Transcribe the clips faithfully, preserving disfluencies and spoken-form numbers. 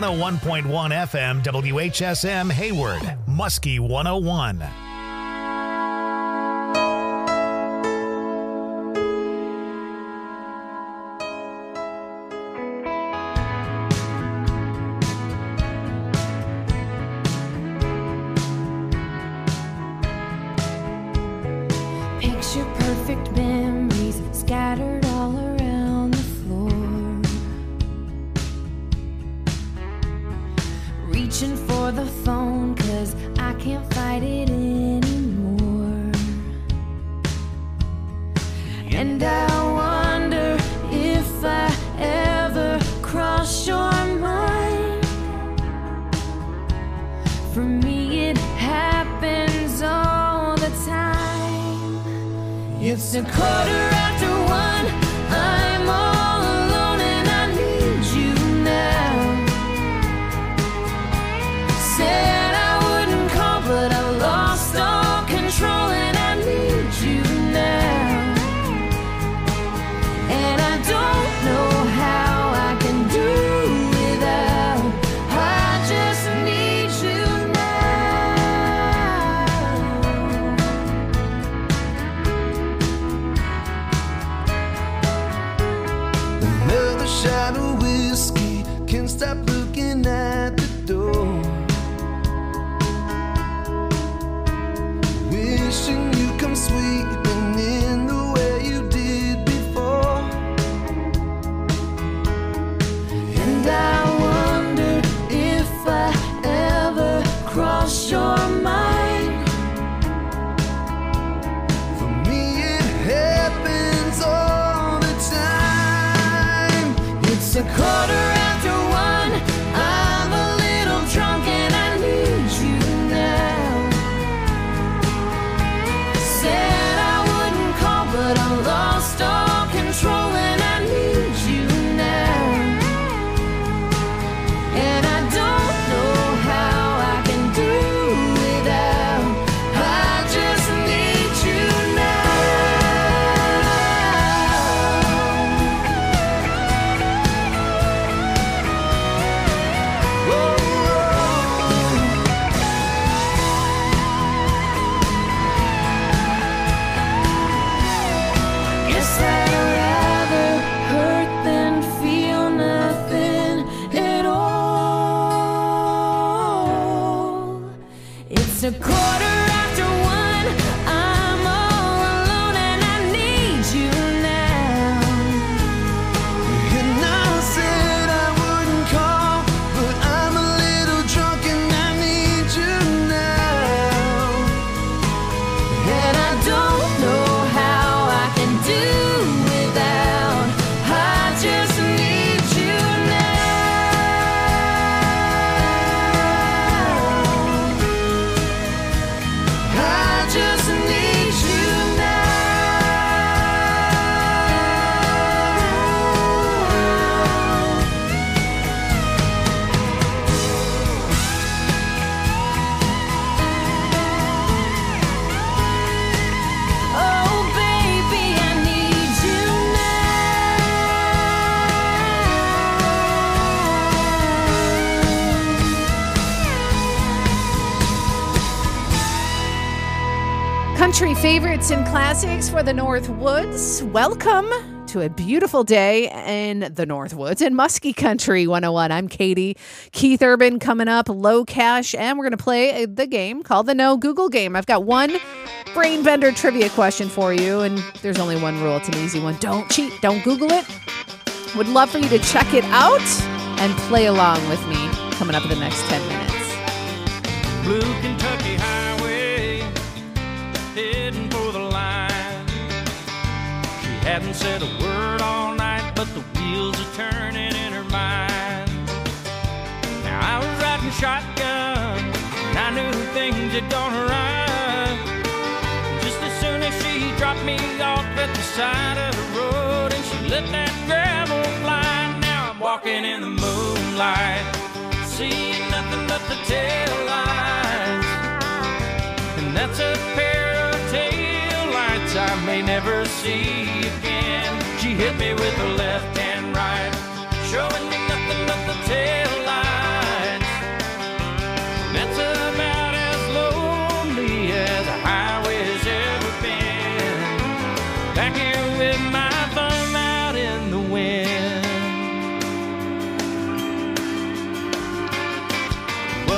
one oh one point one F M, W H S M Hayward, Muskie one oh one. Picture perfect memories scattered all around the floor. Reaching for the phone 'cause I can't fight it anymore. And I wonder if I ever cross your mind. For me it happens all the time. It's a quarter after one, I'm all alone and I need you now. Said I wouldn't call, but I lost all control and I need you now. And I don't know how I can do without, I just need you Another shot of whiskey, can't stop looking at the door. Wishing you come sweeping in the way you did before. And I wonder if I ever cross your mind. For me it happens all the time. It's a quarter after one, I'm a little drunk and I need you now. Said I wouldn't call, but I lost all control and I need you now. And I don't know how I can do without, I just need you now. Whoa, Guess I'd rather hurt than feel nothing at all. It's a quarter after one, I'm all alone and I need you now. and I said I wouldn't call, but I'm a little drunk and I need you now. And I don't know how I can do without, I just need you now. I just need you now. Oh baby, I need you now. Country favorites and classics for the North Woods. Welcome to a beautiful day in the North Woods in Muskie Country one oh one. I'm Katie. Keith Urban coming up, Low Cash, and we're going to play the game called the No Google Game. I've got one brain bender trivia question for you, and there's only one rule. It's an easy one. Don't cheat. Don't Google it. Would love for you to check it out and play along with me coming up in the next ten minutes. Blue Kentucky Highway, heading for the line. She hadn't said a word all night, but the wheels are turning in her mind. Now I was riding shotgun, and I knew things had gone right. Just as soon as she dropped me off at the side of the road, and she let that gravel fly. Now I'm walking in the moonlight, seeing nothing but the tail lights. And that's a pair of tail lights I may never see again. She hit me with her left and right, showing me nothing but the tail lights.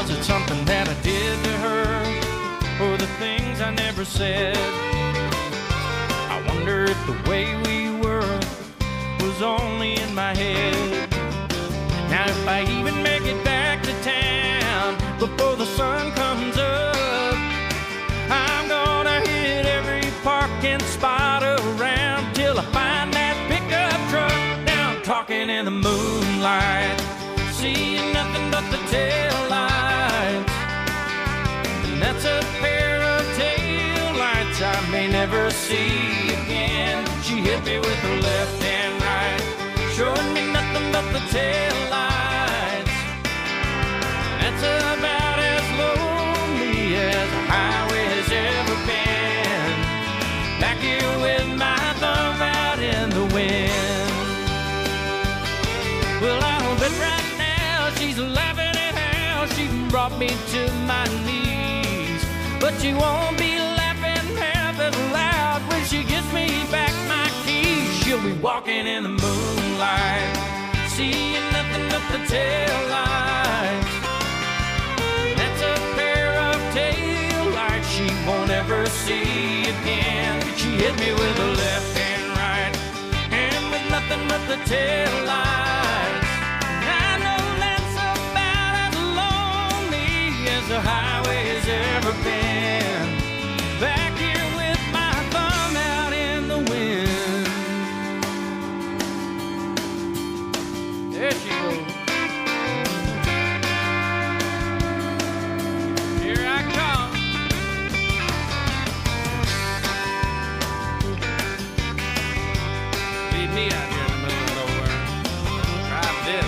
Was it something that I did to her, or the things I never said? I wonder if the way we were was only in my head. Now if I even make it back to town before the sun comes up, I'm gonna hit every parking spot around till I find that pickup truck. Now I'm talking in the moonlight, seeing nothing but the taillights, and that's a pair of taillights I may never see again. She hit me with her left and right, showing me nothing but the taillights. That's about as lonely as a highway has ever been. Back here with my thumb out in the wind. Well, I'll bet right now she's laughing at how she brought me to my knees, but she won't be laughing half as loud when she gives me back my keys. She'll be walking in the moonlight, seeing nothing but the taillights. That's a pair of taillights she won't ever see again. She hit me with her left and right, and with nothing but the taillights. I know that's about as lonely as the highway has ever been. Back here with my thumb out in the wind. There she goes. Here I come. Leave me out here in the middle of nowhere. Drive this.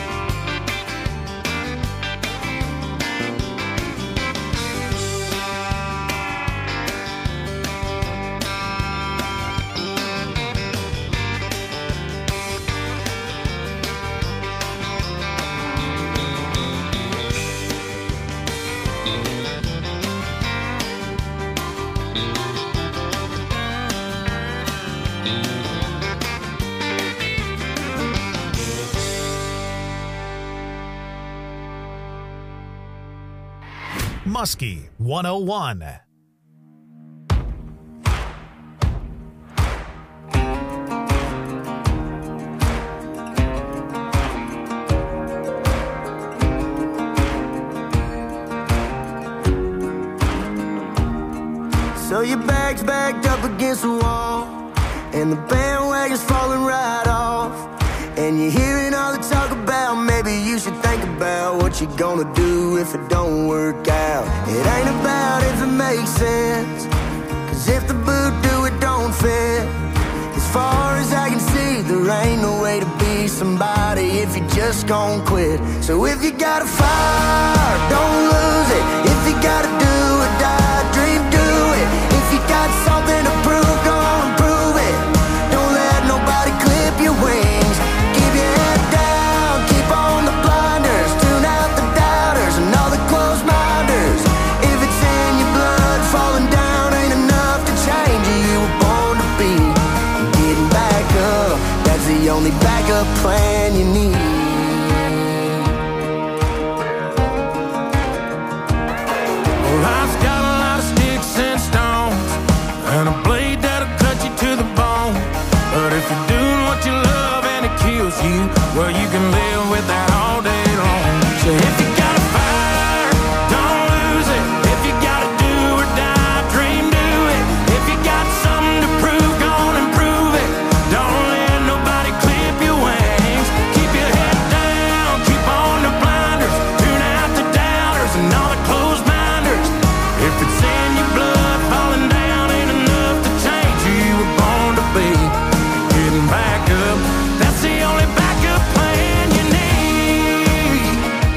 Muskie one oh one. So your bag's backed up against the wall, and the bandwagon's falling right off, and you're hearing all the talk about maybe you should think about what you're gonna do if it don't work out. It ain't about if it makes sense, cause if the boot do it don't fit. As far as I can see, there ain't no way to be somebody if you just gon' quit. So if you got a fire, don't lose it. If you gotta do or die, dream, do it. If you got something to prove, go on and prove it. Don't let nobody clip your wings. Keep your head down, keep on the blinders, tune out the doubters and all the closed minders. If it's in your blood, falling down ain't enough to change you. You were born to be. And getting back up, that's the only backup plan you need. Life's got a lot of sticks and stones, and a blade that'll cut you to the bone. But if you're doing what you love and it kills you, well, you can live with that all day long. So if you got a fire, don't lose it. If you gotta do or die, dream, do it. If you got something to prove, go on and prove it. Don't let nobody clip your wings. Keep your head down, keep on the blinders, tune out the doubters and all the closed minders. If it's in your blood, falling down ain't enough to change who you were born to be. Getting back up, that's the only backup plan you need.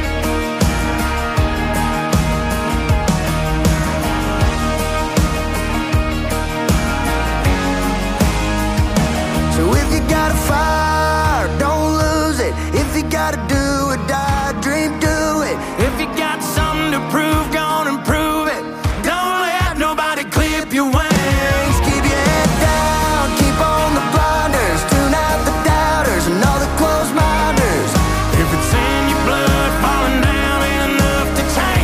So if you got a fire, don't lose it. If you gotta do or die, dream, do it. If you got something to prove, go on and prove it. Don't let nobody clip your wings. Keep your head down, keep on the blinders, tune out the doubters and all the closed minders. If it's in your blood, falling down ain't enough to change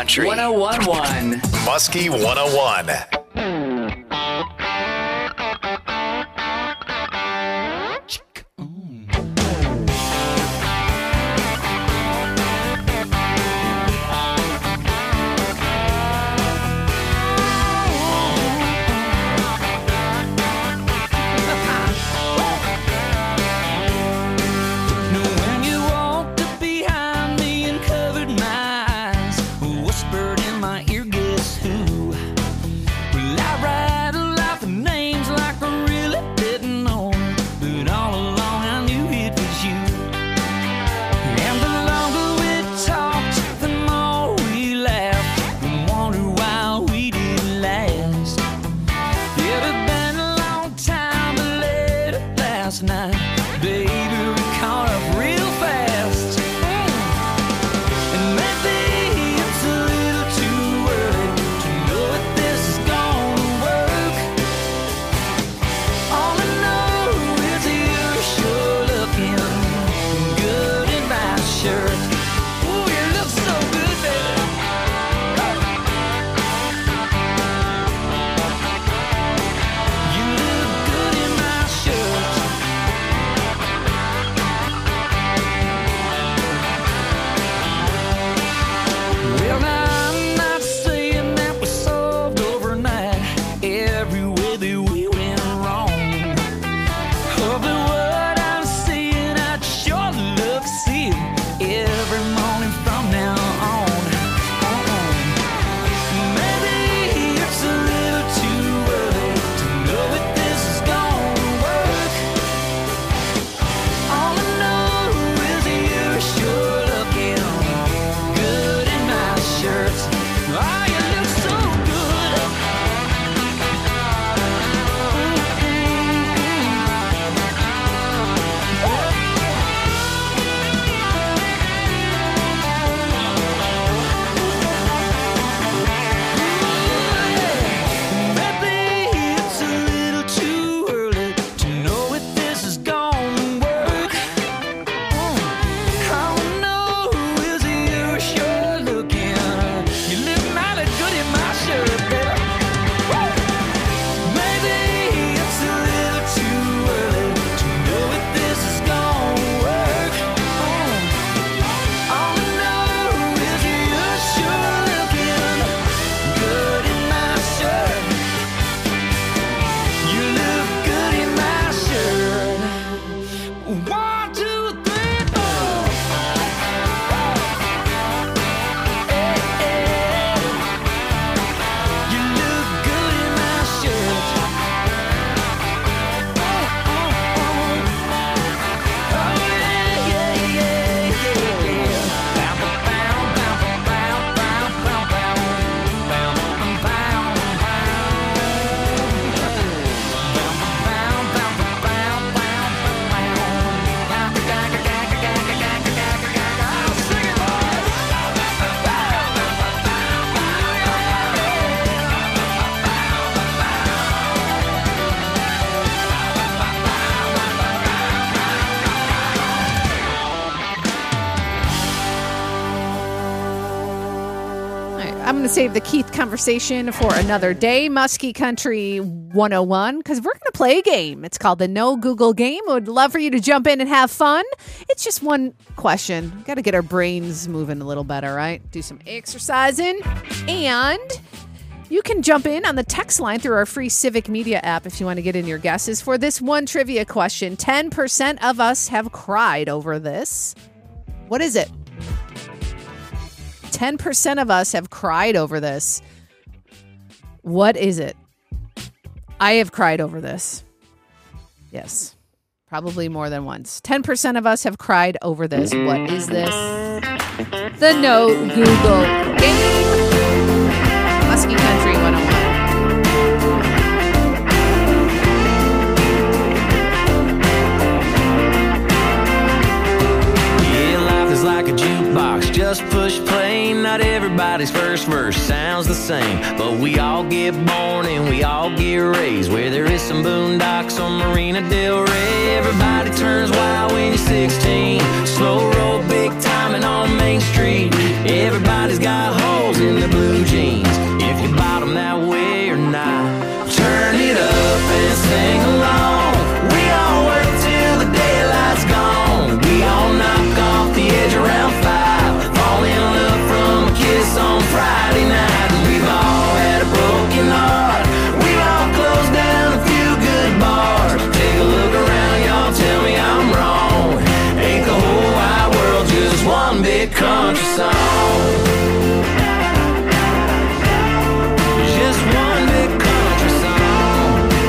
Country. one oh one point one. Muskie one oh one. I'm going to save the Keith conversation for another day. Muskie Country one oh one, because we're going to play a game. It's called the No Google Game. I would love for you to jump in and have fun. It's just one question. Got to get our brains moving a little better, right? Do some exercising. And you can jump in on the text line through our free Civic Media app if you want to get in your guesses for this one trivia question. ten percent of us have cried over this. What is it? ten percent of us have cried over this. What is it? I have cried over this. Yes, probably more than once. ten percent of us have cried over this. What is this? The No Google Game. Muskie Country one oh one. Like a jukebox, just push play. Not everybody's first verse sounds the same, but we all get born and we all get raised where there is some boondocks on Marina Del Rey. Everybody turns wild when you're sixteen. Slow roll, big time, and on Main Main Street. Everybody's got holes in their blue jeans, if you bought them that way or not. Turn it up and sing along. We all work till the daylight's gone. We all knock off the edge around five. Fall in love from a kiss on Friday night. And we've all had a broken heart. We've all closed down a few good bars. Take a look around, y'all, tell me I'm wrong. Ain't the whole wide world just one big country song? Just one big country song.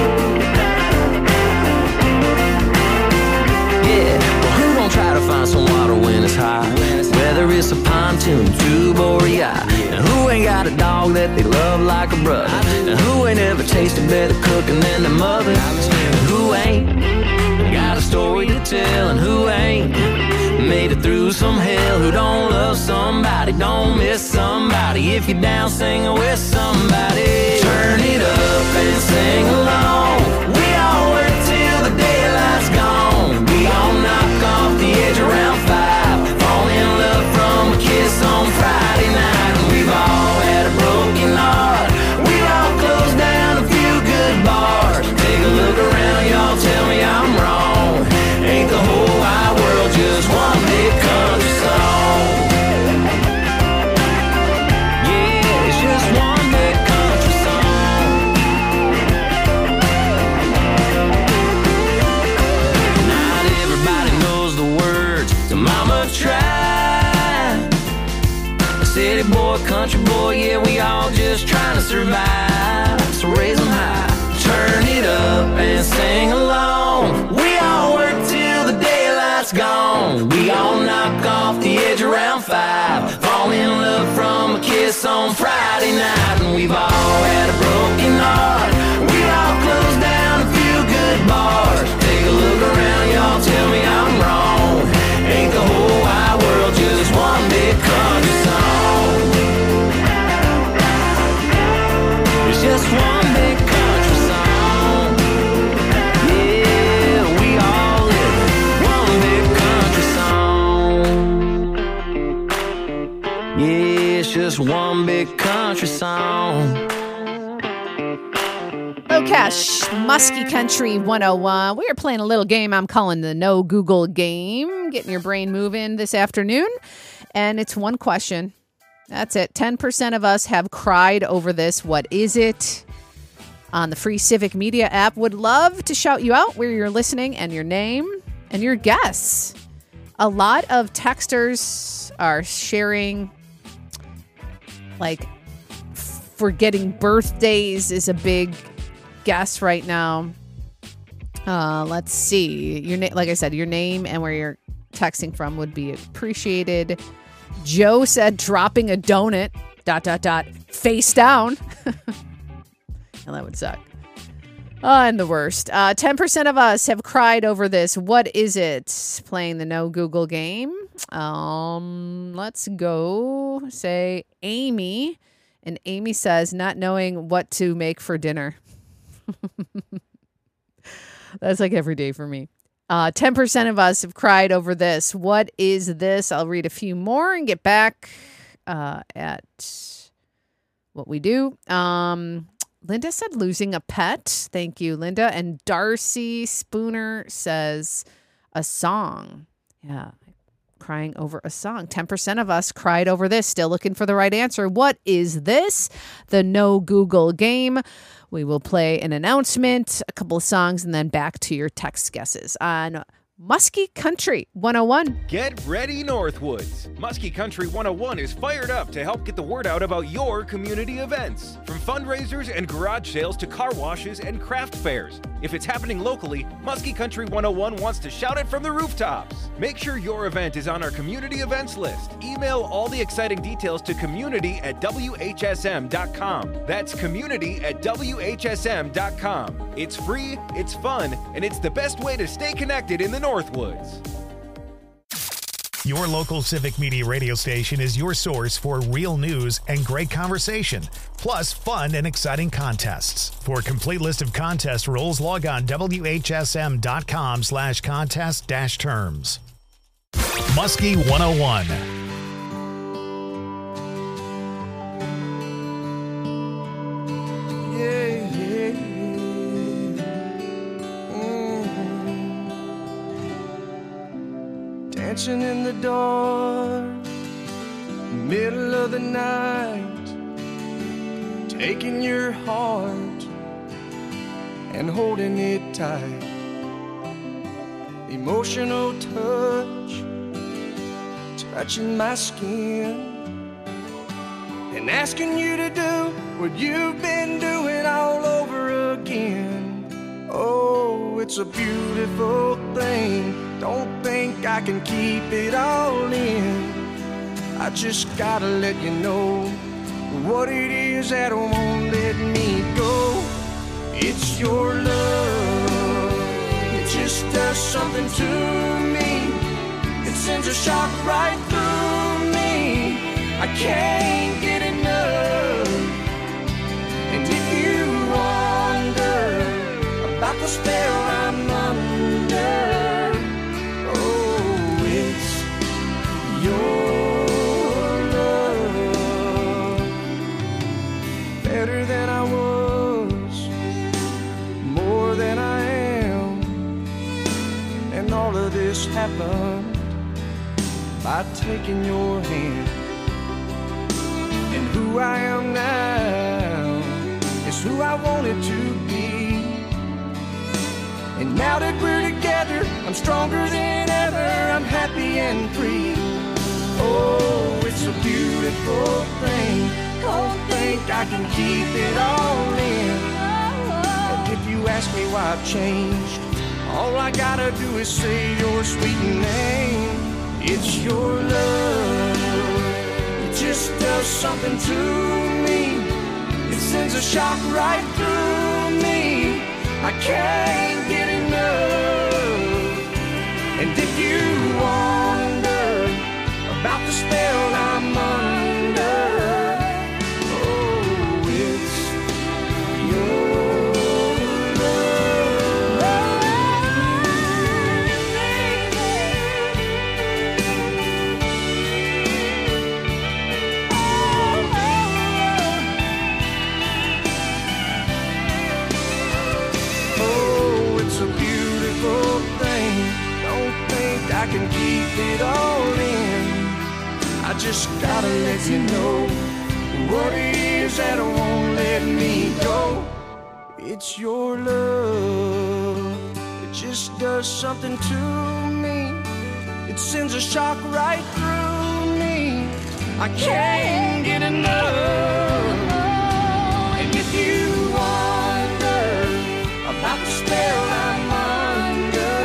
Yeah, well, who gon' try to find some water when it's high? Whether it's a pontoon, tube, or a yacht. And who ain't got a dog that they love like a brother? And who ain't ever tasted better cooking than their mother? And who ain't got a story to tell? And who ain't made it through some hell? Who don't love somebody, don't miss somebody? If you're down, sing with somebody. Turn it up and sing along. We all work till the daylight's gone. We all knock off the edge around five. Fall in love from a kiss on Friday night. And we've all had a broken heart. We've all closed down a few good bars. Take a look around, y'all, tell me I'm wrong. Ain't the whole wide world just one big country song? Yeah, it's just one big country song. Not everybody knows the words to Mama Tried. A city boy, country boy, yeah, we all just trying to survive. So raise them high, turn it up and sing along. We all work till the daylight's gone. We all knock off the edge around five. Fall in love from a kiss on Friday night. And we've all had a broken heart. We all closed down a few good bars. Take a look around, y'all, tell me I'm wrong. Ain't the whole wide world just one big country song? It's just one big country song. Yeah, we all live one big country song. Yeah, it's just one big country song. Cash, Muskie Country one oh one. We are playing a little game I'm calling the No Google game, getting your brain moving this afternoon. And it's one question. That's it. ten percent of us have cried over this. What is it? On the free Civic Media app. Would love to shout you out where you're listening and your name and your guess. A lot of texters are sharing, like, forgetting birthdays is a big guess right now. Uh, let's see. Your name, like I said, your name and where you're texting from would be appreciated. Joe said dropping a donut, dot, dot, dot, face down. And that would suck. Uh, and the worst. Uh, ten percent of us have cried over this. What is it? Playing the No Google game. Um, let's go say Amy. And Amy says not knowing what to make for dinner. That's like every day for me. Uh, ten percent of us have cried over this. What is this? I'll read a few more and get back uh, at what we do. Um, Linda said losing a pet. Thank you, Linda. And Darcy Spooner says a song. Yeah, crying over a song. ten percent of us cried over this. Still looking for the right answer. What is this? The No Google game. We will play an announcement, a couple of songs, and then back to your text guesses on Muskie Country one oh one. Get ready, Northwoods. Muskie Country one oh one is fired up to help get the word out about your community events. From fundraisers and garage sales to car washes and craft fairs. If it's happening locally, Muskie Country one oh one wants to shout it from the rooftops. Make sure your event is on our community events list. Email all the exciting details to community at W H S M dot com. That's community at W H S M dot com. It's free, it's fun, and it's the best way to stay connected in the Northwoods. Your local Civic Media radio station is your source for real news and great conversation, plus fun and exciting contests. For a complete list of contest rules, log on W H S M dot com slash contest dash terms. Muskie one oh one. dancing in the dark, middle of the night, taking your heart and holding it tight. Emotional touch, touching my skin, and asking you to do what you've been doing all over again. Oh, it's a beautiful thing. Don't think I can keep it all in. I just gotta let you know what it is that won't let me go. It's your love. It just does something to me. It sends a shock right through me. I can't get enough. And if you wonder about the spell I'm under, oh, it's your love. Better than I was, more than I am. And all of this happened by taking your hand. And who I am now is who I wanted to be. And now that we're together, I'm stronger than ever. I'm happy and free. Oh, it's a beautiful thing. Don't think I can keep it all in. And if you ask me why I've changed, all I gotta do is say your sweet name. It's your love. It just does something to me. It sends a shock right through me. I can't get enough. And if you wonder about the spell I'm under, oh, it's your I can keep it all in. I just gotta let you know what it is that won't let me go. It's your love. It just does something to me. It sends a shock right through me. I can't get enough. And if you wonder about the spell I'm under,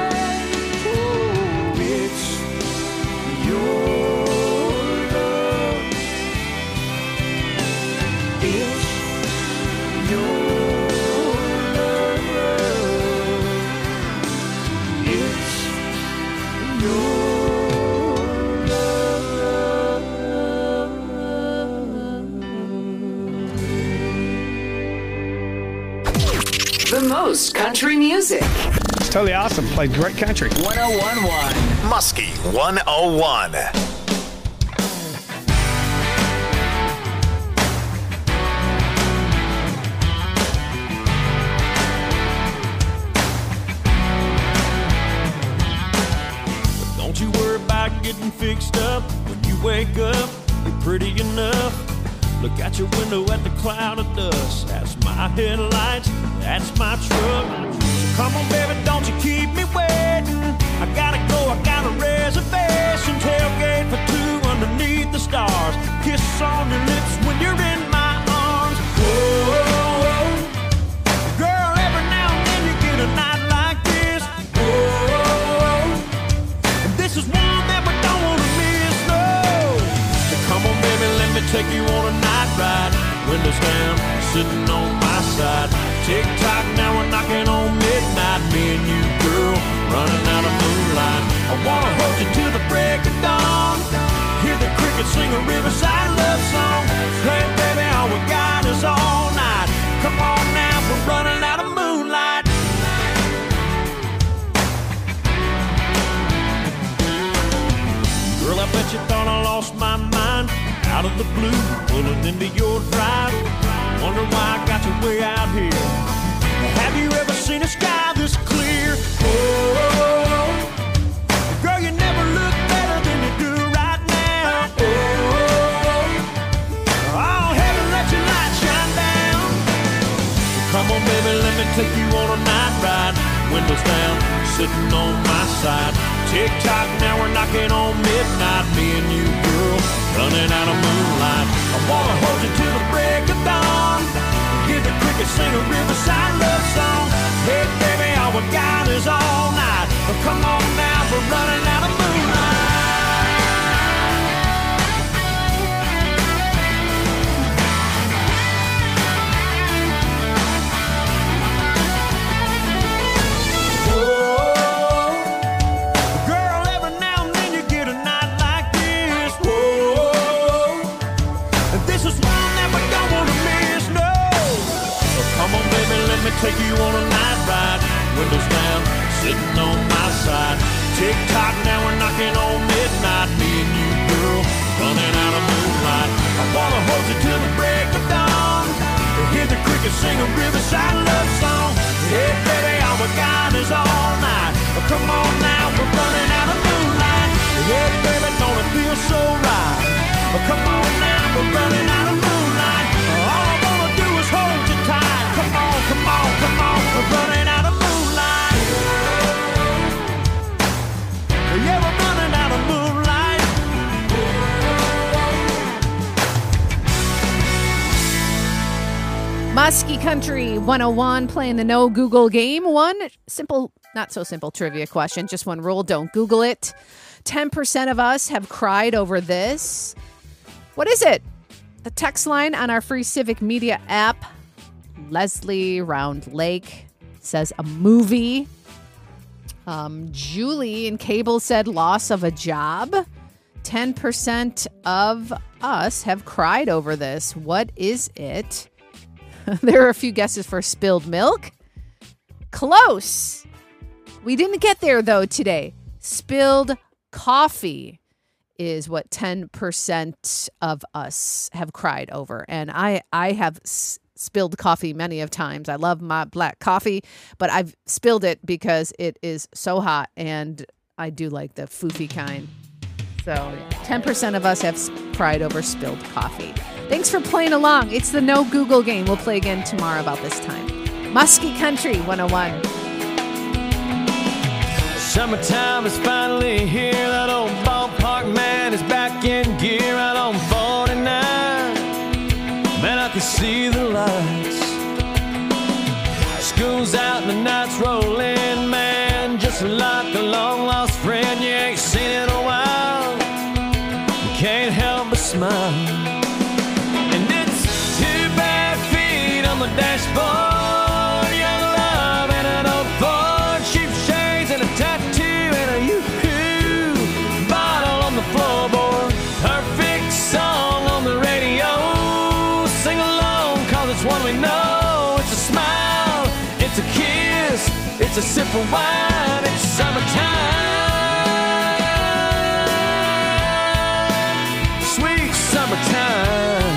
the most country music. It's totally awesome. Played great country. one oh one point one Muskie one oh one. Don't you worry about getting fixed up. When you wake up, you're pretty enough. Look out your window at the cloud of dust. That's my headlights, that's my truck. So come on, baby, don't you keep me waiting. I gotta go, I got a reservation. Tailgate for two underneath the stars. Kiss on your lips when you're in my arms. Whoa, girl, every now and then you get a night like this. Whoa, and this is one that we don't wanna miss, no. So come on, baby, let me take you on a night ride. Windows down, sitting on my side. Tick-tock, now we're knocking on midnight. Me and you, girl, running out of moonlight. I wanna hold you till the break of dawn. Hear the crickets sing a riverside love song. Hey, baby, all we got is all night. Come on now, we're running out of moonlight. Girl, I bet you thought I lost my mind. Out of the blue, pulling into your drive. Wonder why I got you way out here. Have you ever seen a sky this clear? Oh, girl, you never look Come on, baby, let me take you on a night ride. Windows down, sitting on my side. Tick-tock, now we're knocking on midnight. Me and you, girl, running out of moonlight. I wanna hold you till the break of dawn. Hear the crickets sing a riverside love song. Hey, baby, all we got is all night. But come on now, we're running out of moonlight. Take you on a night ride, windows down, sitting on my side. Tick-tock, now we're knocking on midnight. Me and you, girl, running out of moonlight. I wanna hold you till the break of dawn. Hear the crickets sing a riverside love song. Hey, baby, all we got is all night. Oh, come on now, we're running out of moonlight. Hey, baby, don't it feel so right? Oh, come on now, we're running out of moonlight. All I wanna do is hold you tight. Come on, come on, come on, we're running out of moonlight. Yeah, we're running out of moonlight. Muskie Country one oh one playing the no Google game. One simple, not so simple trivia question. Just one rule, don't Google it. ten percent of us have cried over this. What is it? The text line on our free Civic Media app. Leslie Round Lake says a movie. Um, Julie in Cable said loss of a job. ten percent of us have cried over this. What is it? There are a few guesses for spilled milk. Close. We didn't get there, though, today. Spilled coffee is what ten percent of us have cried over. And I, I have s- spilled coffee many of times. I love my black coffee, but I've spilled it because it is so hot, and I do like the foofy kind. So ten percent of us have cried over spilled coffee. Thanks for playing along. It's the no Google game. We'll play again tomorrow about this time. Muskie Country one oh one. Summertime is finally here. That old ballpark man is back in gear out on forty-nine. Man, I can see the lights. School's out and the night's rolling, man. Just like a long-lost friend you ain't seen in a while. You can't help but smile. And it's two bare feet on the dashboard. Young love and an old Ford. Cheap shades and a tattoo and a yoo-hoo bottle on the floorboard. Perfect song on the radio. Sing along, cause it's one we know. It's a smile, it's a kiss, it's a sip of wine. It's summertime, sweet summertime.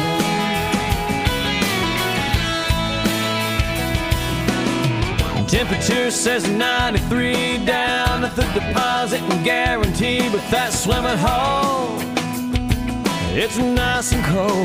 Temperature says ninety-three down at the deposit and guarantee, but that swimming hole, it's nice and cold.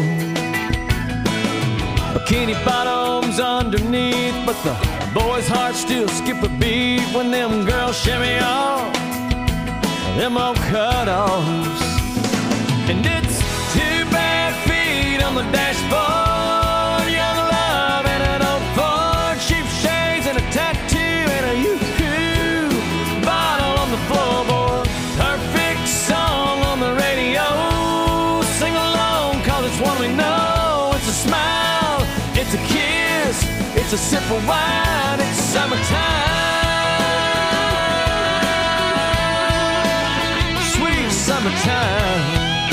Bikini bottoms underneath, but the boys' hearts still skip a beat when them girls shimmy off them old cutoffs. And it's two bare feet on the dashboard. Young love and an old Ford. Cheap shades and a tattoo and a yoo-hoo bottle on the floorboard. Perfect song on the radio. Sing along, cause it's one we know. It's a smile, it's a kiss, it's a sip of wine. It's summertime, sweet summertime.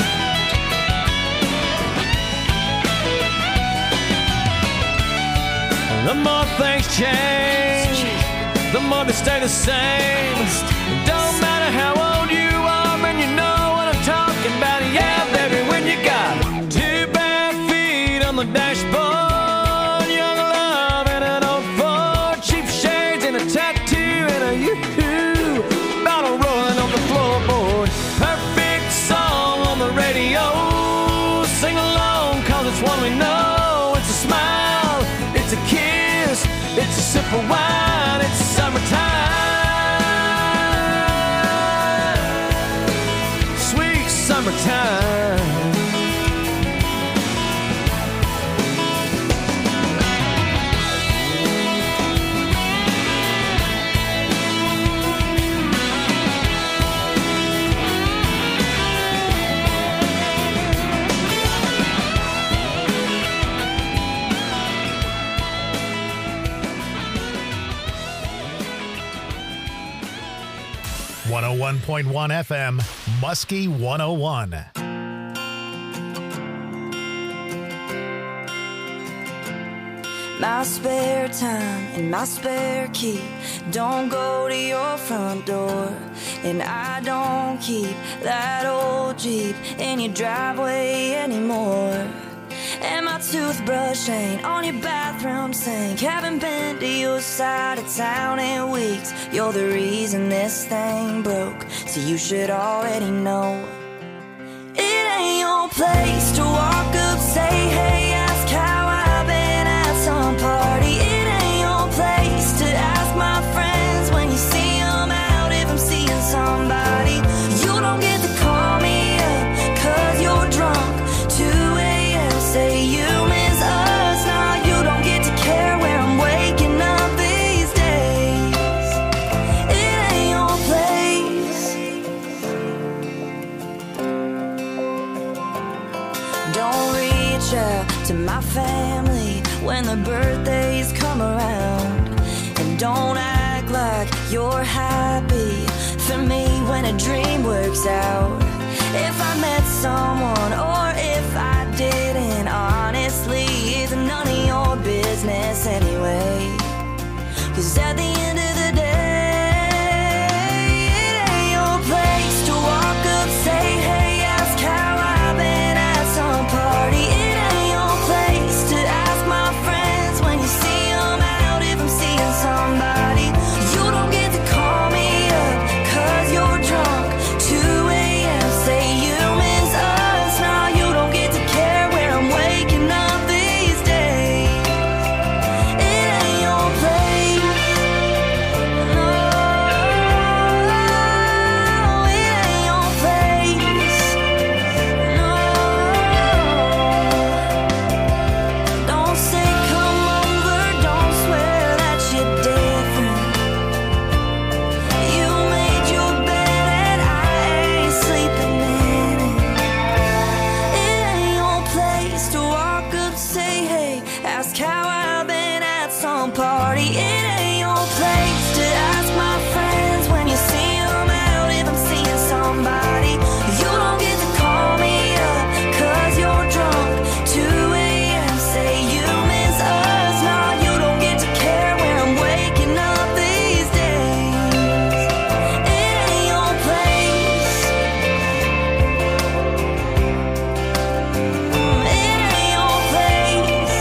The more things change, the more they stay the same. Don't matter how old you are, man, you know what I'm talking about. Yeah, baby, when you got two bare feet on the dashboard. Young love and an old Ford. Cheap shades and a tattoo and a yoo-hoo bottle rolling on the floorboard. Perfect song on the radio. Sing along, cause it's one we know. It's a smile, it's a kiss, of wine, it's summertime. Sweet summertime. one oh one point one F M, Muskie one oh one. My spare time and my spare key don't go to your front door. And I don't keep that old Jeep in your driveway anymore. And my toothbrush ain't on your bathroom sink. Haven't been to your side of town in weeks. You're the reason this thing broke, so you should already know. It ain't your place to walk up, say hey, ask how I've been at some party. It ain't your place to ask my friends when you see them out if I'm seeing somebody. You don't get to call me up cause you're drunk. two a.m. say you miss us. Now you don't get to care where I'm waking up these days. It ain't your place. Don't reach out to my family when the birthdays come around. And don't act like you're happy for me when a dream works out. If I met someone or if I didn't, honestly, it's none of your business anyway. Cause at the end of the day, it ain't your place to walk up, say hey, ask how I've been at some party. It ain't your place to ask my friends when you see them out if I'm seeing somebody. You don't get to call me up cause you're drunk. two a.m. say you miss us. Now you don't get to care where I'm waking up these days. It ain't your place. No, it ain't your place. No, don't say come over, don't swear that you're different. You made your bed and I ain't sleeping in it. It ain't your place to walk up, say hey, ask how I've been at some party. It ain't your place to ask my friends when you see them out if I'm seeing somebody. You don't get to call me up cause you're drunk. two a.m. say you miss us. Now you don't get to care where I'm waking up these days. It ain't your place. It ain't your place.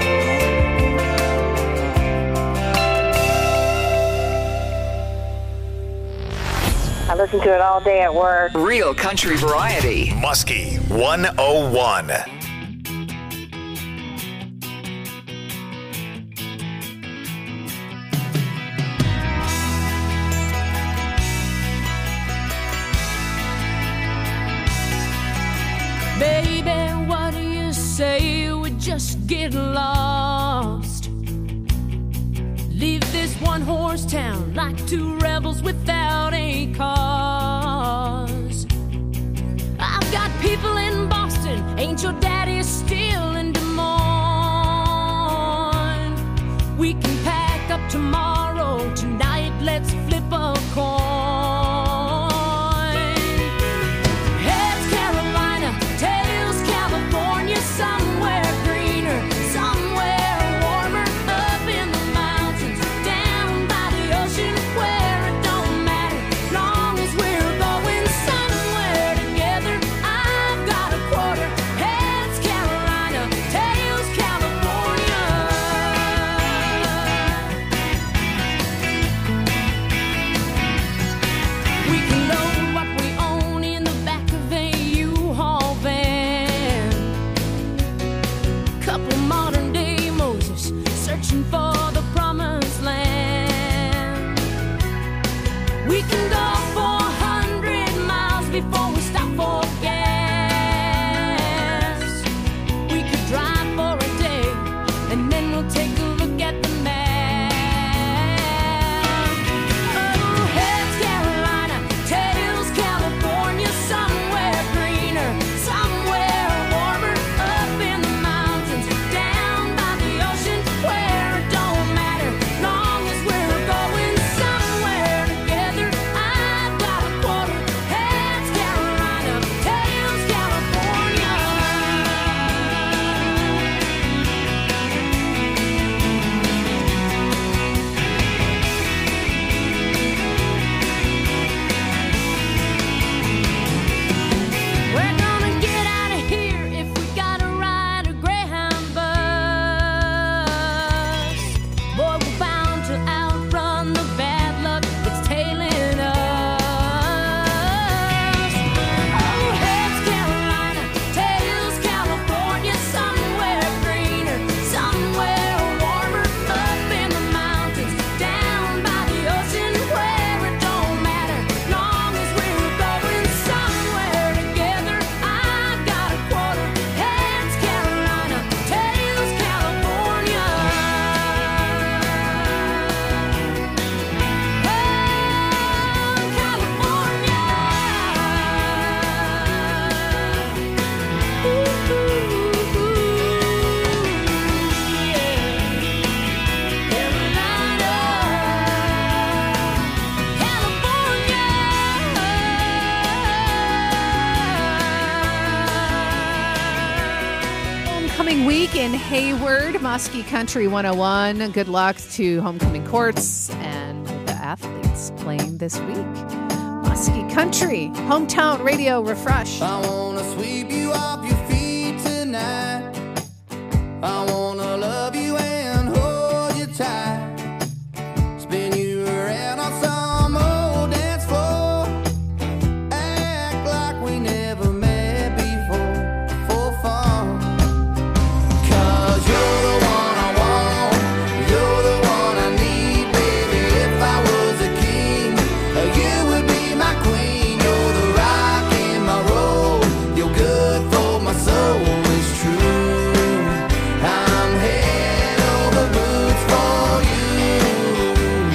I listen to it all day at work. Real country variety. Muskie one oh one. Baby, what do you say we just get lost? Leave this one horse town like two rebels without a cause. I've got people in Boston, ain't your daddy still in Des Moines? We can pack up tomorrow, tonight let's flip a coin. Heads Carolina, tails California, somewhere greener, somewhere warmer, up in the mountains, down by the ocean, where it don't matter, long as we're going somewhere together. I've got a quarter. Heads Carolina, tails California. We can load what we own in the back of a U-Haul van. Couple modern day Moses searching for the promised land. week in Hayward, Muskie Country one oh one. Good luck to homecoming courts and the athletes playing this week. Muskie Country, hometown radio refresh. I wanna sweep you off your feet tonight. I wanna love you and hold you tight. Spin you around on some old dance floor. Act like we never met before, for fun. Cause you're the one I want, you're the one I need, baby. If I was a king, you would be my queen. You're the rock in my road, you're good for my soul, it's true. I'm head over boots for you.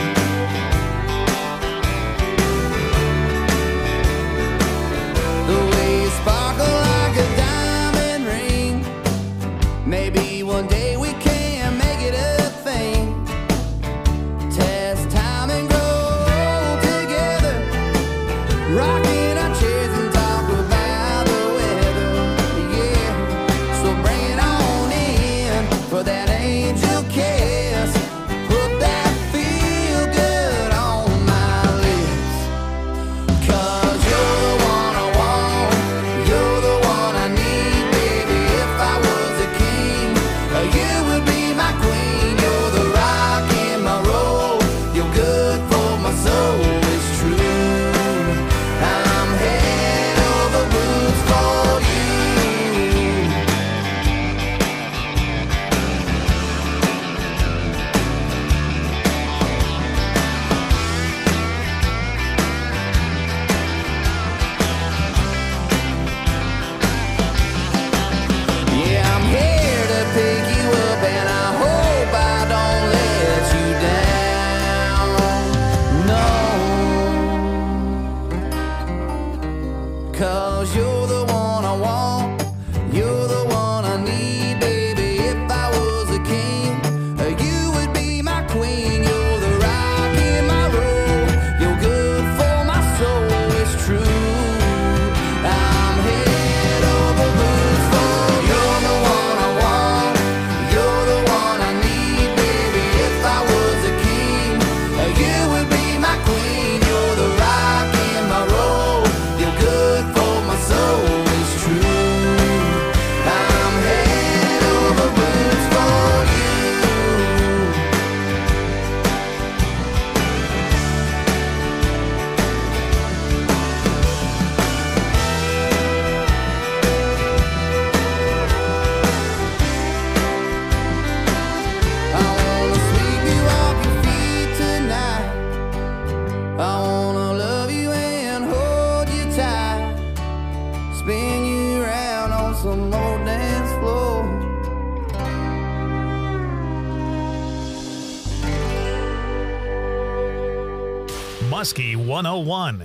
The way you sparkle like a diamond ring. Maybe one day we can make it a thing. Test time and grow together. Rocking our chairs and talk about the weather. Yeah, so bring it on in for that angel kiss. Put that feel good on my lips. Cause you're the one I want, you're the one I need, baby. If I was a king, you would be my queen. You're the rock in my road, you're good for my soul, it's true. I'm head over boots for you. Yeah, I'm here to pick you up, and I hope I don't let you down. No, cause you're the one I want, you're the one I need, baby. If I was a king, you would be my queen. You're the rock in my road, you're good for my soul, it's true. I'm head over boots for you. You're the one I want, you're the one I need, baby. If I was a king, you would be my queen. You're the rock in my road, you're good for my soul, it's true. I'm head over boots for you. I wanna sweep you off your feet tonight. I wanna love you and hold you tight. Spin you around on some old dance floor. Muskie one oh one.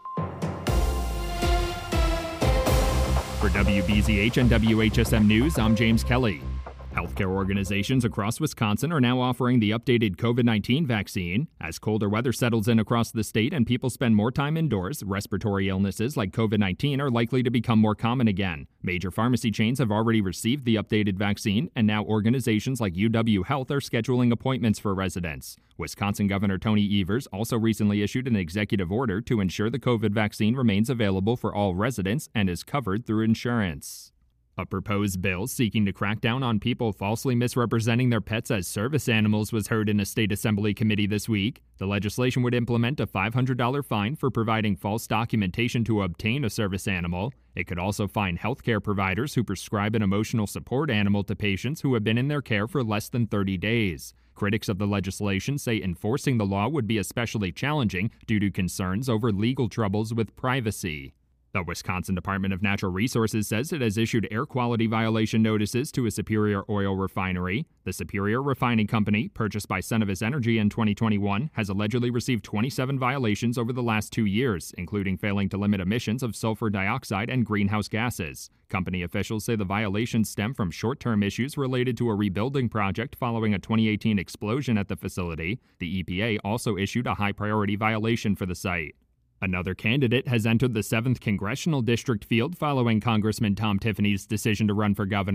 For W B Z H and W H S M News, I'm James Kelly. Healthcare organizations across Wisconsin are now offering the updated COVID nineteen vaccine. As colder weather settles in across the state and people spend more time indoors, respiratory illnesses like COVID nineteen are likely to become more common again. Major pharmacy chains have already received the updated vaccine, and now organizations like U W Health are scheduling appointments for residents. Wisconsin Governor Tony Evers also recently issued an executive order to ensure the COVID vaccine remains available for all residents and is covered through insurance. A proposed bill seeking to crack down on people falsely misrepresenting their pets as service animals was heard in a state assembly committee this week. The legislation would implement a five hundred dollars fine for providing false documentation to obtain a service animal. It could also fine healthcare providers who prescribe an emotional support animal to patients who have been in their care for less than thirty days. Critics of the legislation say enforcing the law would be especially challenging due to concerns over legal troubles with privacy. The Wisconsin Department of Natural Resources says it has issued air quality violation notices to a Superior Oil refinery. The Superior Refining Company, purchased by Cenovus Energy in twenty twenty-one, has allegedly received twenty-seven violations over the last two years, including failing to limit emissions of sulfur dioxide and greenhouse gases. Company officials say the violations stem from short-term issues related to a rebuilding project following a twenty eighteen explosion at the facility. The E P A also issued a high-priority violation for the site. Another candidate has entered the seventh Congressional District field following Congressman Tom Tiffany's decision to run for governor.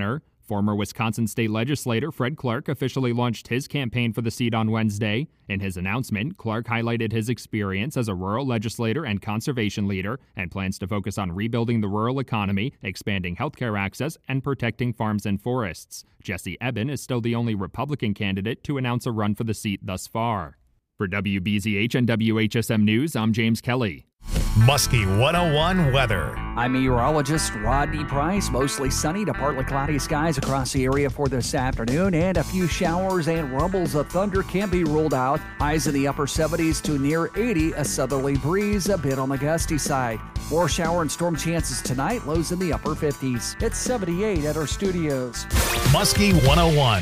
Former Wisconsin state legislator Fred Clark officially launched his campaign for the seat on Wednesday. In his announcement, Clark highlighted his experience as a rural legislator and conservation leader and plans to focus on rebuilding the rural economy, expanding healthcare access, and protecting farms and forests. Jesse Eben is still the only Republican candidate to announce a run for the seat thus far. For W B Z H and W H S M News, I'm James Kelly. Muskie one oh one weather. I'm meteorologist Rodney Price. Mostly sunny to partly cloudy skies across the area for this afternoon, and a few showers and rumbles of thunder can be ruled out. Highs in the upper seventies to near eighty, a southerly breeze a bit on the gusty side. More shower and storm chances tonight, lows in the upper fifties. It's seventy-eight at our studios. Muskie one oh one.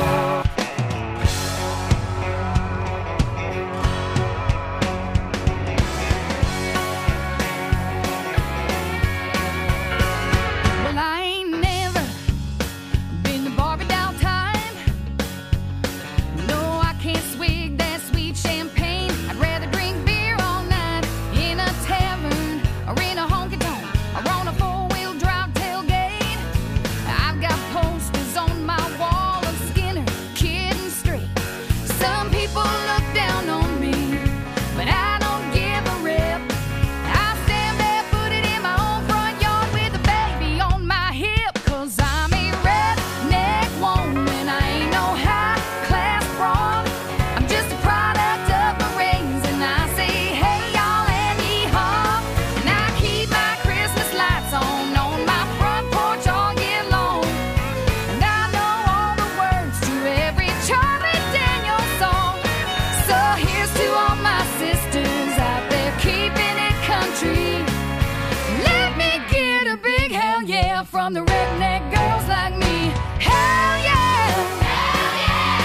From the redneck girls like me, hell yeah, hell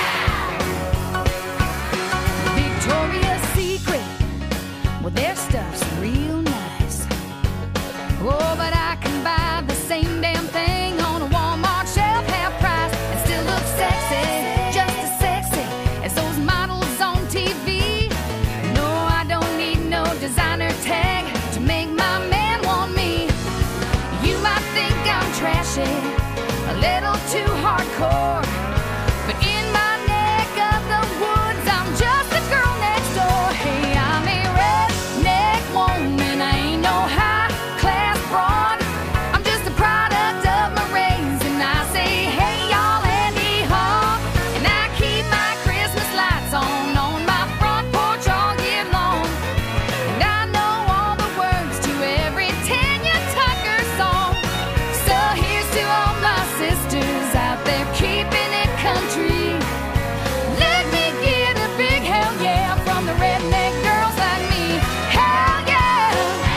yeah. Victoria's Secret, well their stuff's real nice. Oh, but I can buy the same damn thing on a Walmart shelf, half price, and still look sexy, just as sexy as those models on T V. No, I don't need no designer tag to make my man want me. You might think I'm trashy, a little too hardcore, but in my neck of the woods, I'm just a girl next door. Hey, I'm a redneck woman, I ain't no high-class broad. I'm just a product of my race, and I say, hey, y'all, and hee-haw. And I keep my Christmas lights on, on my front porch all year long. And I know all the words to every Tanya Tucker song. So here's to all my sisters out there keeping it country. Let me get a big hell yeah from the redneck girls like me. Hell yeah!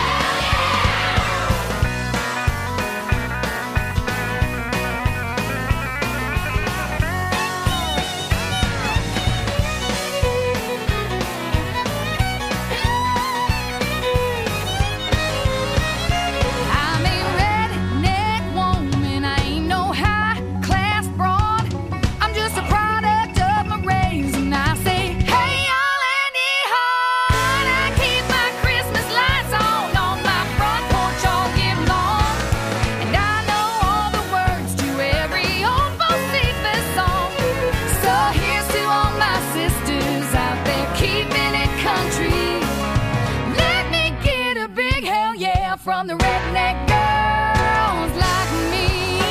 I'm a redneck woman, I ain't no high-class broad. I'm just a product of my race, and I say, hey, y'all, and hee-haw. And I keep my Christmas lights on, on my front porch all year long. And I know all the words to every old Bo Cephas song. So here's to all my sisters out there keeping it country. Let me get a big hell yeah from the redneck girls like me.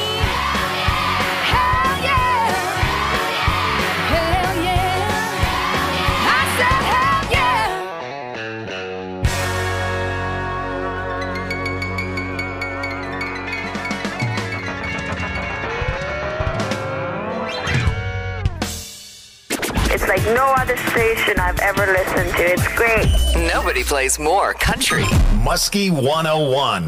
Hell yeah! Hell yeah! I said hell yeah! It's like no other station I've ever listened to. It's great. Nobody plays more country. Muskie one oh one.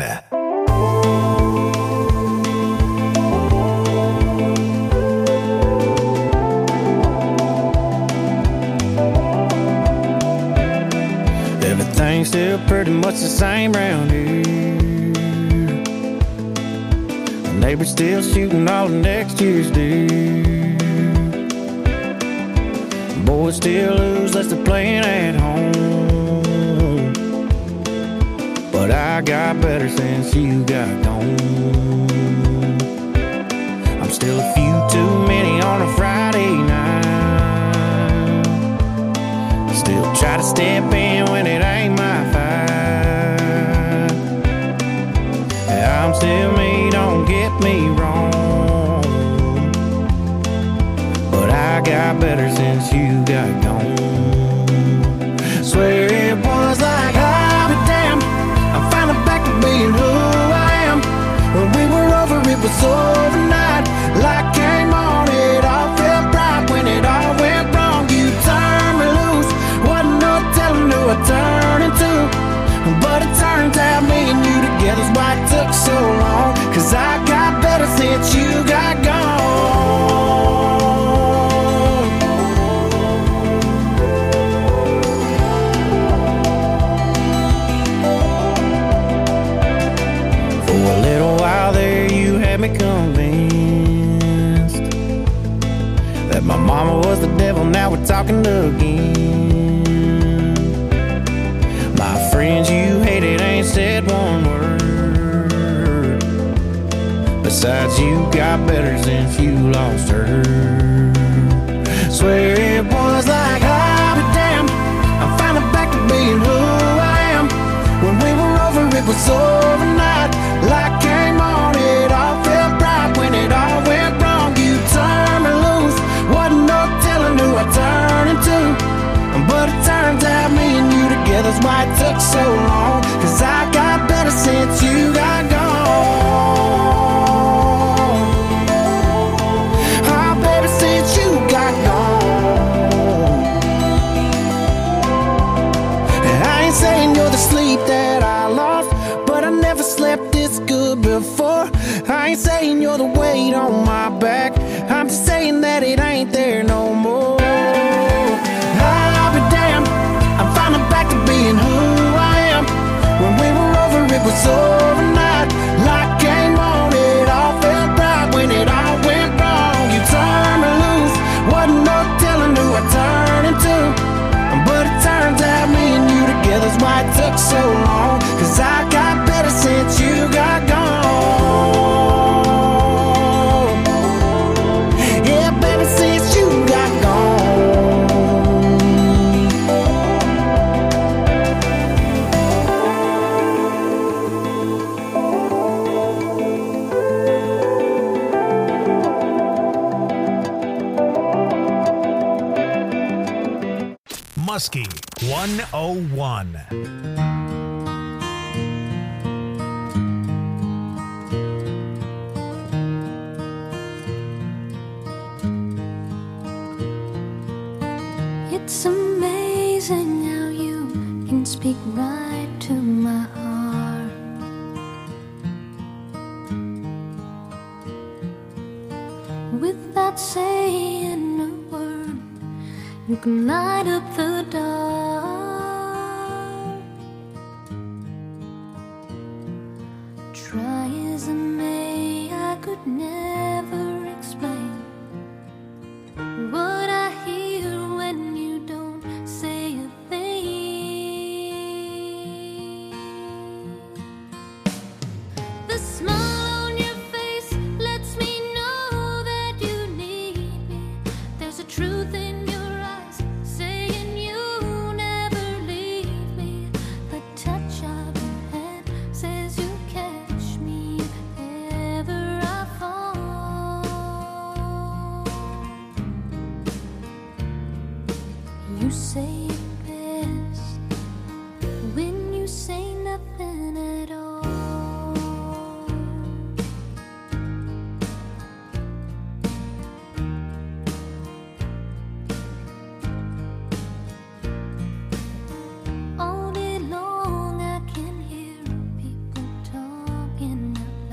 Everything's still pretty much the same round here. The neighbor's still shooting all of next year's deer. Boys still lose less they're playing at home. But I got better since you got gone. I'm Still a few too many on a Friday night. Still try to step in when it ain't my fight. I'm still me, don't get me wrong, but I got better since you got gone. Swear it was like I'll be damned, I'm finally back to being who I am. When we were over, it was overnight. Light came on, it all felt right. When it all went wrong, you turned me loose. Wasn't no telling who I turned into, but it turns out me and you together's why it took so long. Cause I got better since you got gone. For a little while there you had me convinced that my mama was the devil, now we're talking again. My friends you hated ain't said one word. Besides, you got better since you lost her. Swear it was like I'll be damned, I'm finally back to being who I am. When we were over, it was overnight. Light came on, it all felt right. When it all went wrong, you turned me loose. Wasn't no telling who I turned into, but it turns out me and you together's why it took so long. Cause I got better since you got gone. Oh baby, since you got gone. And I ain't saying you're the sleep that I lost, but I never slept this good before. I ain't saying you're the weight on my back, I'm just saying that it ain't there no more. I'll be damned, I'm finally back to being who I am. When we were over, it was overnight. Light came on, it all felt right. When it all went wrong, you turned me loose. Wasn't no telling who I turned into, but it turns out me and you together's why it took so long. Cause I got better since you got gone. Yeah, baby, since you got gone. Muskie one oh one. It's amazing how you can speak right to my heart. Without saying a word, you can light up the dark. Try as I may, I could never explain what I hear when you don't say a thing. The smile on your face lets me know that you need me. There's a truth in your eyes saying you never leave me. The touch of your hand says you catch me if ever I fall. You say it best when you say nothing at all. All day long I can hear people talking out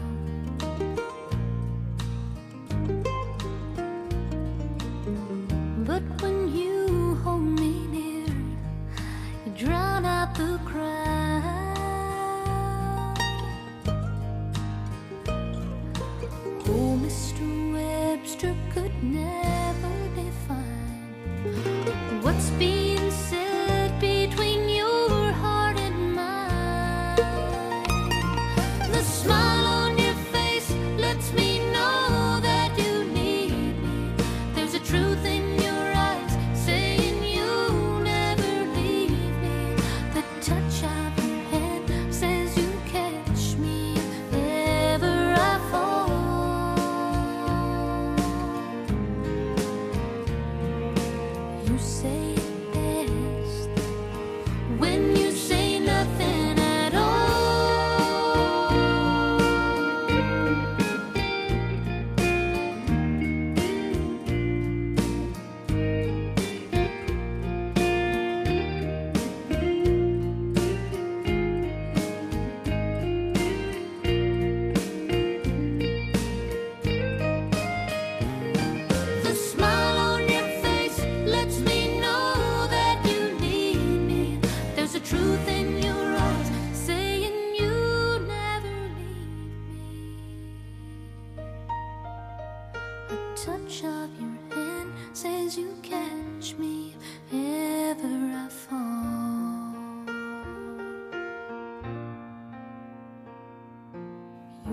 loud. But when you hold me near, you drown out the crowd. Oh, Mister Webster could never define what's being said between your heart and mine. The smile on your face lets me know that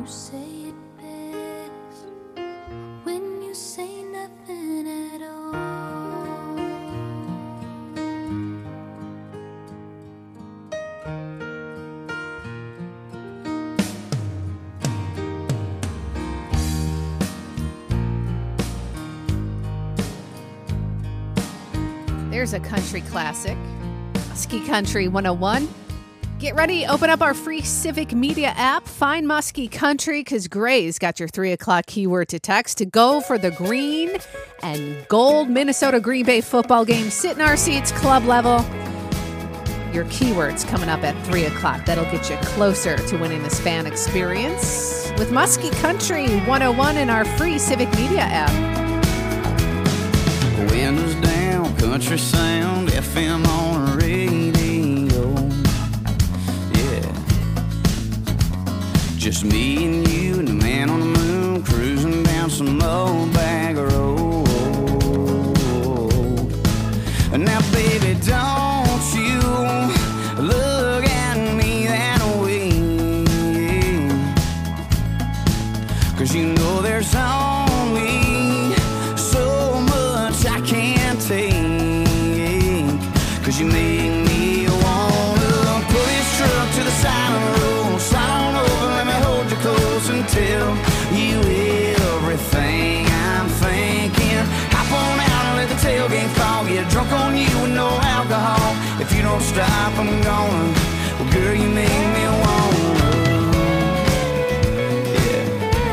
You say it best when you say nothing at all. There's a country classic. Muskie Country one oh one. Get ready, open up our free Civic Media app. Find Muskie Country because Gray's got your three o'clock keyword to text to go for the green and gold Minnesota Green Bay football game. Sit in our seats, club level. Your keywords coming up at three o'clock. That'll get you closer to winning this fan experience with Muskie Country one oh one in our free Civic Media app. Windows down, country sound, F M on the radio. Just me and you and the man on the moon cruising down some old bag road. Now, baby, don't you look at me that way, 'cause you know there's only so much I can't take, 'cause you make me wanna pull this truck to the side of the road, slide on over, let me hold you close and tell you everything I'm thinking. Hop on out and let the tailgate fall, get drunk on you with no alcohol. If you don't stop, I'm gonna, well, girl, you make me wanna. Yeah.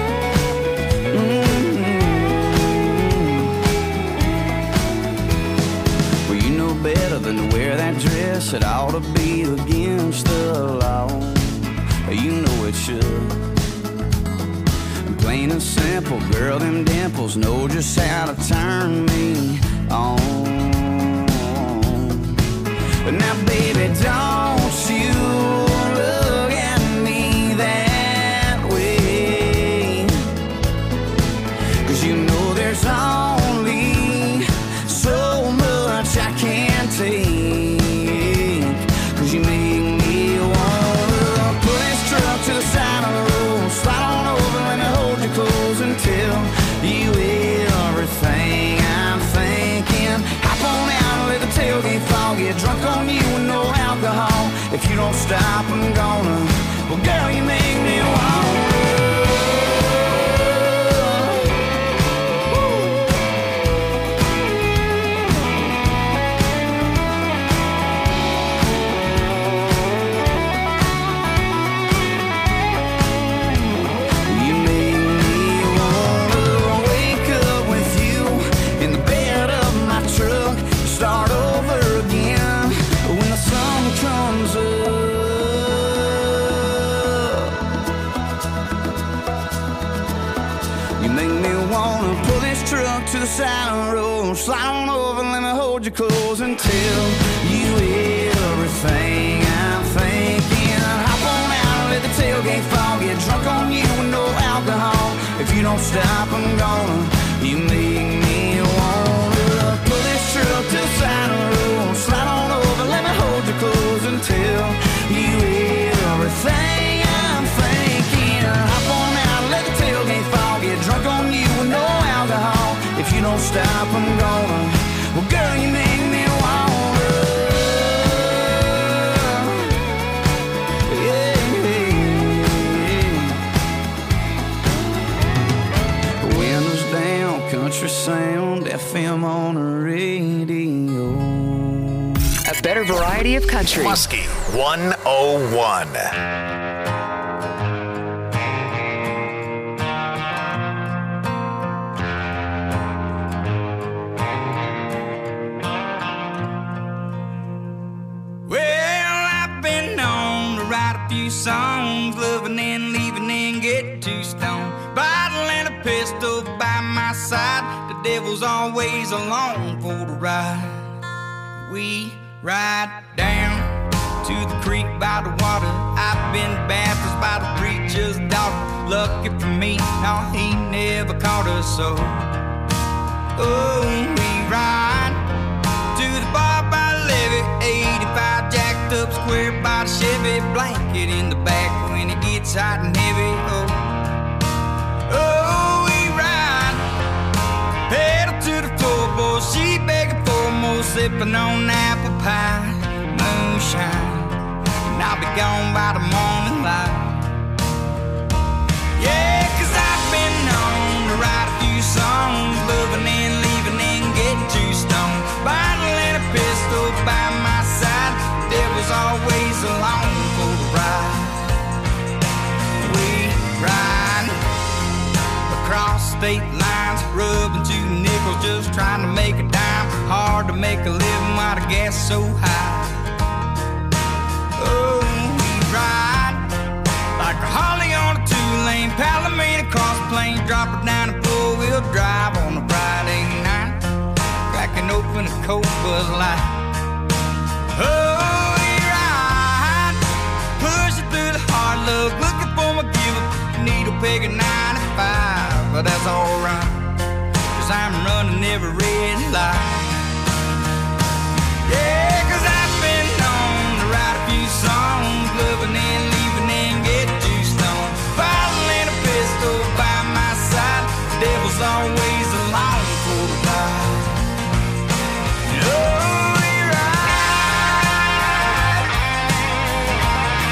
Mm-hmm. Well, you know better than to wear that dress. It ought to be against the law. You know it should. Plain and simple, girl, them dimples know just how to turn me on. But now, baby, don't you look at me that way, 'cause you know there's only so much I can't take, 'cause you make me wanna pull this truck to the side of the road, slide on over, let me hold you close and tell you everything I'm thinking. Hop on out and let the tailgate fall, get drunk on you with no alcohol. If you don't stop, I'm gonna, well, girl, you make me wanna. Start over again when the sun comes up. You make me wanna pull this truck to the side of the road, slide on over, let me hold you close and tell you everything I'm thinking. Hop on out and let the tailgate fall, get drunk on you with no alcohol. If you don't stop, I'm gonna, you make me wanna pull this truck to the side of the road, slide on over, let me hold you close and tell you everything I'm thinking. Hop on out, let the tailgate fall, get drunk on you with no alcohol. If you don't stop, I'm gonna, well, girl, you make me wanna. Yeah, yeah. Windows down, country sound, F M on the radio. A better variety of country. Muskie one oh one. Well, I've been known to write a few songs, loving and leaving and get too stoned. Bottle and a pistol by my side, the devil's always along for the ride. We ride down to the creek by the water. I've been baptized by the preacher's daughter. Lucky for me, no, he never caught us so. Oh, we ride to the bar by the levee, eighty-five jacked up square by the Chevy, blanket in the back when it gets hot and heavy. Oh, sipping on apple pie, moonshine, and I'll be gone by the morning light. Yeah, cause I've been known to write a few songs, loving and leaving and getting too stoned. Bottle and a pistol by my side, devil's always along for the ride. We ride across state lines, rubbing two nickels, just trying to make a dime. Hard to make a living while the gas is so high. Oh, we ride like a Harley on a two-lane Palomino, across the plains, drop it down and four-wheel drive on a Friday night, cracking open a cold Bud Light. Oh, we ride, pushing through the hard luck, looking for my give-up, needle peg at ninety-five, but that's alright, cause I'm running every red light.